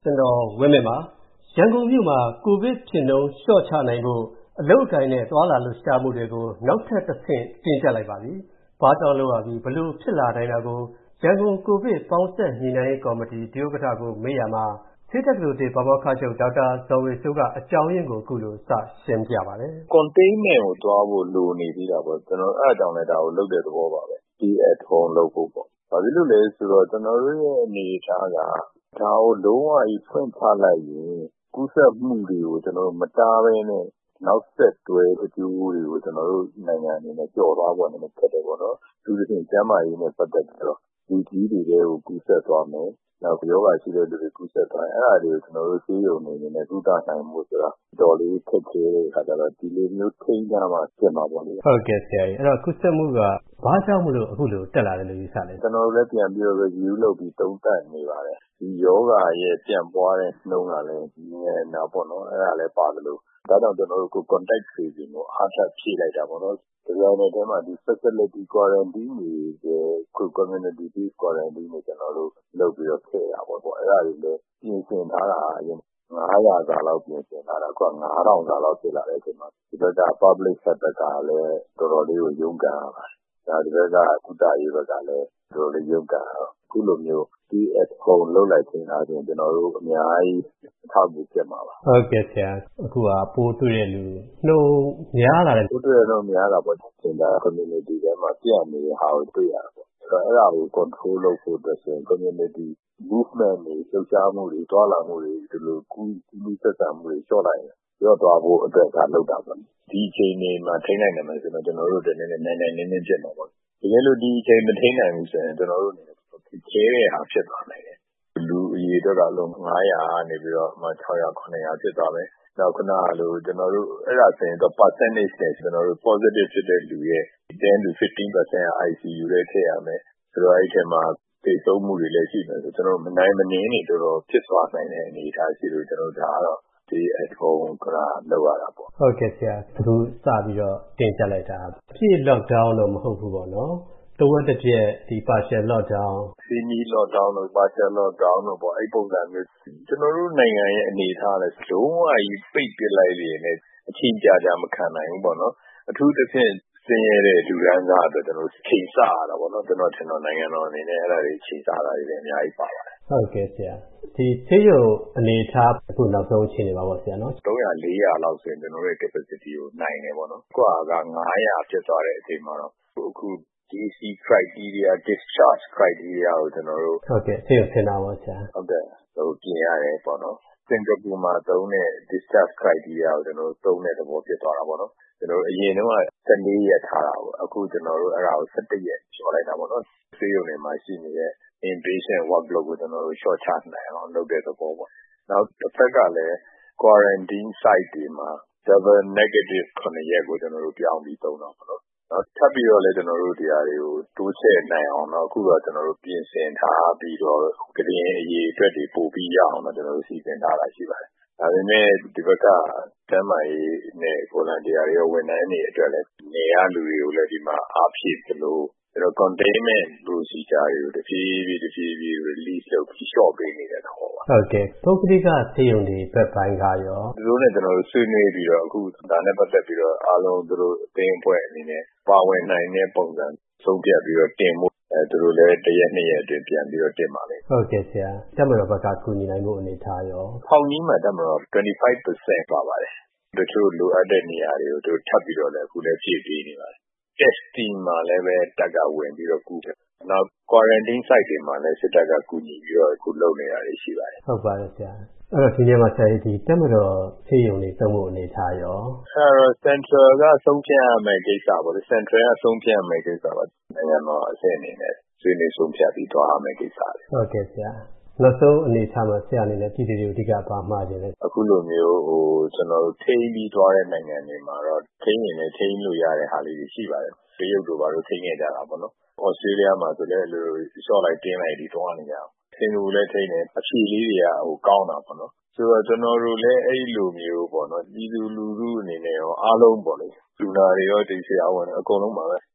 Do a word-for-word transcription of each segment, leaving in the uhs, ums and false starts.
ကျွန်တော်ဝင်းမြတ်ပါရန်ကုန်မြို့မှာကိုဗစ်ဖြစ်နှုန်းလျှော့ချနိုင်ဖို့အလုပ်အကိုင်နဲ့သွာလာလှုပ်ရှားမှုတွေကိုနောက်ထပ်တစ်ဆင့်တင်ကြလိုက်ပါပြီ။ဘာကြောင့်လို့ရပြီဘလို့ဖြစ်လာနိုင်တာကိုရန်ကုန်ကိုဗစ်ပေါင်းဆက်ညီနိုင်ရေးကော်မတီဒုဥက္ကဋ္ဌကိုမေးရမှာဆေးတက္ကသိုလ်တေဘာမောက္ခချုပ်ဒေါက်တာဇော်ဝေစိုးကအကြောင်းရင်းကိုအခုလိုစရှင်းပြပါတယ်။ containment ကိုတွားဖို့လိုနေသေးတာပေါ့ကျွန်တော်အဲ့အကြောင်းလည်းဒါကိုလုပ်တဲ့သဘောပါပဲ။ Stay at home လုပ်ဖို့ပေါ့။ဘာဖြစ်လို့လဲဆိုတော့ကျွန်တော်တို့ရဲ့အနေအထားကဒါကိုလုံးဝကြီးဖွင့်ချလိုက်ရင်ကူးစက်မှုတွေကိုကျွန်တော်တို့မတားဘဲနဲ့နောက်ဆက်တွဲအကျိုးတွေကိုကျွန်တော်တို့နိုင်ငံအနေနဲ့ကြော်သွားဖို့လည်းဖြစ်တယ်ပေါ့နော်။သူတို့ချင်းကျန်းမာရေးနဲ့ပတ်သက်ပြီးတော့လူကြီးတွေကိုကူးစက်သွားမယ်။နောက်ယောဂရှိတဲ့လူတွေကူးစက်သွားရင်အဲ့ဒါတွေကိုကျွန်တော်တို့သိရုံနေနဲ့ကုသနိုင်မှုဆိုတာတော်လေးခက်ခဲတဲ့အခါကျတော့ဒီလိုမျိုးထိန်းထားမှဖြစ်မှာပေါ့လေ။ဟုတ်ကဲ့ဆရာကြီးအဲ့တော့ကုသမှုကဘာကြောင့်မလို့အခုလိုတက်လာတယ်လို့ယူဆလဲ။ကျွန်တော်တို့လည်းပြန်ပြီးတော့ review လုပ်ပြီးသုံးသပ်နေပါတယ်။ဒီယောဂရဲ့ပြန့်ပွားတဲ့နှုန်းကလည်းဒီနေတာပေါ့နော်။အဲ့ဒါလည်းပါတယ်လို့ဒါကြောင့်ကျွန်တော်တို့ contact tracing ကိုအားထားဖြည့်လိုက်တာပေါ့နော်။ဒီလိုနဲ့တည်းမှာဒီ facility quarantine တွေ community based quarantine တွေကျွန်တော်တို့လုပ်ပြီးတော့ထည့်တာပေါ့။အဲ့ဒါတွေလည်းပြင်ဆင်ထားတာအရင်ငါးရာစာလောက်ပြင်ဆင်ထားတာအခုငါးထောင်စာလောက်ဖြစ်လာတဲ့အချိန်မှာဒီဘက်က public sector ကလည်းတော်တော်လေးကိုရုန်းကန်ရပါတယ်။ဒါဒီဘက်ကကုသရေးဘက်ကလည်းတော်တော်လေးရုန်းကန်ရတော့အခုလိုမျိုး Stay at home လုပ်လိုက်ခြင်းအားဖြင့်ကျွန်တော်တို့အများကြီးအထောက်အကူဖြစ်မှာပါ။ဟုတ်ကဲ့ဆရာအခုကပိုးတွေ့တဲ့လူနှုန်းများလာတယ်ပိုးတွေ့တဲ့နှုန်းများတာပေါ့သင်တာ community ထဲမှာပြန့်နေတဲ့ဟာကိုတွေ့ရတာပေါ့။အဲ့ဒါကို control လုပ်ဖို့အတွက်ဆိုရင် community movement တွေလှုပ်ရှားမှုတွေတွာလာမှုတွေဒီလိုကူးကူးဆက်ဆံမှုတွေလျှော့လိုက်ရင်လျော့သွားဖို့အတွက်ကလုပ်တာပေါ့။ဒီအချိန်တွေမှာထိန်းနိုင်တယ်မယ်ဆိုတော့ကျွန်တော်တို့တည်းနည်းနည်းနိုင်နိုင်နင်းနင်းဖြစ်မှာပေါ့။တကယ်လို့ဒီအချိန်မထိန်းနိုင်ဘူးဆိုရင်ကျွန်တော်တို့ကျဲတဲ့ဟာဖြစ်သွားနိုင်တယ်။လူအရေအတွက်ကအလုံးငါးရာနေပြီးတော့မှခြောက်ရာခုနှစ်ရာဖြစ်သွားမယ်။နောက်ခုနကလိုကျွန်တော်တို့အဲ့ဒါဆိုရင်တော့ percentage နဲ့ကျွန်တော်တို့ positive ဖြစ်တဲ့လူရဲ့ten to fifteen percent က I C U ထဲထည့်ရမယ်။ဆိုတော့အဲ့ဒီထဲမှာသေဆုံးမှုတွေလည်းရှိမယ်ဆိုကျွန်တော်တို့မနိုင်မနင်းနေတော်တော်ဖြစ်သွားနိုင်တဲ့အနေအထားရှိလို့ကျွန်တော်တို့ဒါကတော့ဒီ at home ကလောက်ရတာပေါ့။ဟုတ်ကဲ့ဆရာအခုစပြီးတော့တင်ကြလိုက်တာအပြည့် lockdown တော့မဟုတ်ဘူးပေါ့နော်။တဝက်တစ်ပြက်ဒီ partial lockdown semi lockdown လို့ partial lockdown လို့ပေါ့အဲ့ပုံစံမျိုးကျွန်တော်တို့နိုင်ငံရဲ့အနေအထားလည်းလုံးဝကြီးပိတ်ပစ်လိုက်ရင်လည်းအချိန်ကြာကြာမခံနိုင်ဘူးပေါ့နော်အထူးသဖြင့်ဆင်းရဲတဲ့လူဒန်းစားအတွက်ကျွန်တော်ချိန်ဆရတာပေါ့နော်ကျွန်တော်ထင်တော့နိုင်ငံတော်အနေနဲ့အဲ့ဒါတွေချိန်ဆတာတွေလည်းအများကြီးပါပါတယ်ဟုတ်ကဲ့ဆရာဒီဆေးရုံအနေထားအခုနောက်ဆုံးအခြေအနေပါပေါ့ဆရာနော်သုံးရာလေးရာလောက်ဆိုရင်ကျွန်တော်တို့ capacity ကိုနိုင်တယ်ပေါ့နော်ကွာကငါးရာဖြစ်သွားတဲ့အချိန်မှာတော့အခု D C criteria discharge criteria ကိုကျွန်တော်တို့ဟုတ်ကဲ့ဆေးရုံဆင်တာပါဆရာဟုတ်ကဲ့ဟိုပြင်ရတယ်ပေါ့နော်စင်ကာပူမှာသုံးတဲ့ discharge criteria ကိုကျွန်တော်တို့သုံးတဲ့သဘောဖြစ်သွားတာပေါ့နော်ကျွန်တော်တို့အရင်တော့ဆယ်လေးရက်ထားတာပေါ့အခုကျွန်တော်တို့အဲ့ဒါကိုဆယ်တစ်ရက်ကျော်လိုက်တာပေါ့နော်ဆေးရုံတွေမှာရှိနေတဲ့ inpatient workload ကိုကျွန်တော်တို့ short ချနိုင်အောင်လုပ်တဲ့သဘောပေါ့နောက်တစ်ဖက်ကလည်း quarantine site တွေမှာ double negative ခုနှစ်ရက်ကိုကျွန်တော်တို့ပြောင်းပြီးသုံးတော့ပေါ့နော်နောက်ထပ်ပြီးတော့လည်းကျွန်တော်တို့ဒီဟာတွေကိုတိုးချဲ့နိုင်အောင်တော့အခုတော့ကျွန်တော်တို့ပြင်ဆင်ထားပြီးတော့ကရင်အရေးအတွက်တွေပို့ပြီးရအောင်တော့ကျွန်တော်တို့စီစဉ်ထားတာရှိပါတယ်ဒါပေမဲ့ဒီဘက်ကတမ်းမာရေးနဲ့ volunteer တွေရောဝန်ထမ်းတွေအတွက်လည်းနေရလူတွေကိုလည်းဒီမှာအားဖြည့်သလိုကျွန်တော် containment procedure တွေကိုတဖြည်းဖြည်းတဖြည်းဖြည်း release လုပ်ပြီး short ပေးနေတဲ့သဘောပါဟုတ်ကဲ့ပုဂ္ဂလိကဆေးရုံတွေဘက်ပိုင်းကရောသူတို့နဲ့ကျွန်တော်တို့ဆွေးနွေးပြီးတော့အခုဒါနဲ့ပတ်သက်ပြီးတော့အားလုံးသူတို့အသိအဖွဲ့အနေနဲ့ပါဝင်နိုင်တဲ့ပုံစံဆုံးဖြတ်ပြီးတော့တင်ဖို့အဲသူတို့လည်းတစ်ရက်နှစ်ရက်အတွင်းပြန်ပြီးတော့တင်ပါလိမ့်ဟုတ်ကဲ့ဆရာတက်မတော်ဘက်ကကူညီနိုင်မှုအနေထားရောဖောင်ကြီးမှာတက်မတော် twenty-five percent ပါပါတယ်တချို့လိုအပ်တဲ့နေရာတွေကိုသူထပ်ပြီးတော့လည်းအခုလည်းဖြည့်ပေးနေပါတယ် testing မှာလည်းပဲတက်ကဝင်ပြီးတော့ကူတယ်နောက် quarantine site တွေမှာလည်းစစ်တပ်ကကူညီပြီးတော့အခုလုပ်နေတာတွေရှိပါတယ်ဟုတ်ပါတယ်ဆရာအဲ့တော့ဒီနေ့မှာဆရာဒီတက်မတော်ဆေးရုံတွေသုံးဖို့အနေထားရောအဲ့တော့ central ကဆုံးဖြတ်ရမယ့်ကိစ္စပေါ့လေ central ကဆုံးဖြတ်ရမယ့်ကိစ္စပါနိုင်ငံတော်အဆင့်အနေနဲ့ဆွေးနွေးဆုံးဖြတ်ပြီးသွားရမယ့်ကိစ္စလေဟုတ်ကဲ့ဆရာနောက်ဆုံးအနေထားမှာဆရာအနေနဲ့ပြည်သူတွေကိုအဓိကပါမှာခြင်းလဲအခုလိုမျိုးဟိုကျွန်တော်တို့ထိန်းပြီးသွားတဲ့နိုင်ငံတွေမှာတော့ထိန်းရင်လည်းထိန်းလို့ရတဲ့ဟာလေးတွေရှိပါတယ်တရုတ်တို့ဘာလို့ထိန်းခဲ့ကြတာပေါ့နော်ဩစတြေးလျမှာဆိုလည်းလို short လိုက်တင်းလိုက်ဒီသွားနေကြအောင်စင်ကာပူလည်းထိန်းတယ်အဖြေလေးတွေကဟိုကောင်းတာပေါ့နော်ဆိုတော့ကျွန်တော်တို့လည်းအဲ့လိုမျိုးပေါ့နော်ပြည်သူလူထုအနေနဲ့ရောအားလုံးပေါ့လေလူနာတွေရောဒီဆရာဝန်အကုန်လုံးပါပဲ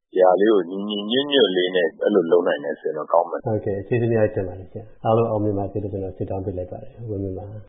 ဒီဟာလေးကိုညီညီညွတ်ညွတ်လေးနဲ့အဲ့လိုလုပ်နိုင်တယ်ဆိုရင်တော့ကောင်းမယ်ဟုတ်ကဲ့ကျေးဇူးများတင်ပါတယ်ဆရာအားလုံးအောင်မြင်ပါစေလို့ကျွန်တော်ဆုတောင်းပေးလိုက်ပါတယ်ဝင်းမြပါ